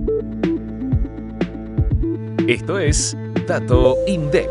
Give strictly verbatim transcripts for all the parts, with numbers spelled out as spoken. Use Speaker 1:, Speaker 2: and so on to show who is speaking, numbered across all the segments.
Speaker 1: Esto es Dato INDEC.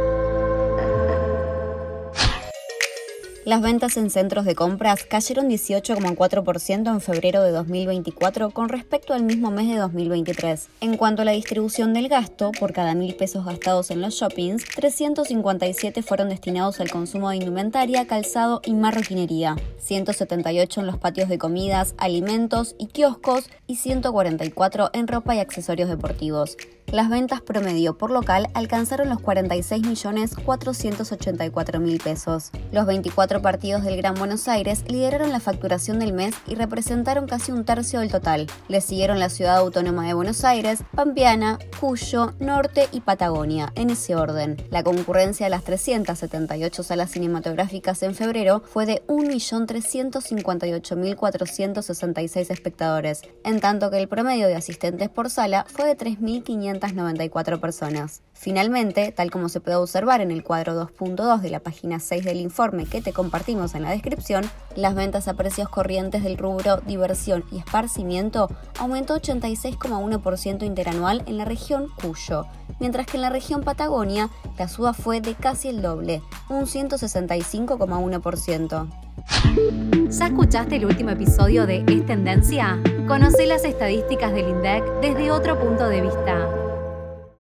Speaker 2: Las ventas en centros de compras cayeron dieciocho coma cuatro por ciento en febrero de dos mil veinticuatro con respecto al mismo mes de dos mil veintitrés. En cuanto a la distribución del gasto, por cada mil pesos gastados en los shoppings, trescientos cincuenta y siete fueron destinados al consumo de indumentaria, calzado y marroquinería, ciento setenta y ocho en los patios de comidas, alimentos y kioscos y ciento cuarenta y cuatro en ropa y accesorios deportivos. Las ventas promedio por local alcanzaron los cuarenta y seis millones cuatrocientos ochenta y cuatro mil pesos. Los veinticuatro partidos del Gran Buenos Aires lideraron la facturación del mes y representaron casi un tercio del total. Le siguieron la Ciudad Autónoma de Buenos Aires, Pampeana, Cuyo, Norte y Patagonia, en ese orden. La concurrencia a las trescientas setenta y ocho salas cinematográficas en febrero fue de un millón trescientos cincuenta y ocho mil cuatrocientos sesenta y seis espectadores, en tanto que el promedio de asistentes por sala fue de tres mil quinientas noventa y cuatro personas. Finalmente, tal como se puede observar en el cuadro dos punto dos de la página seis del informe que te compartimos en la descripción, las ventas a precios corrientes del rubro diversión y esparcimiento aumentó ochenta y seis coma uno por ciento interanual en la región Cuyo, mientras que en la región Patagonia la suba fue de casi el doble, un ciento sesenta y cinco coma uno por ciento.
Speaker 3: ¿Ya escuchaste el último episodio de Es Tendencia? Conoce las estadísticas del INDEC desde otro punto de vista.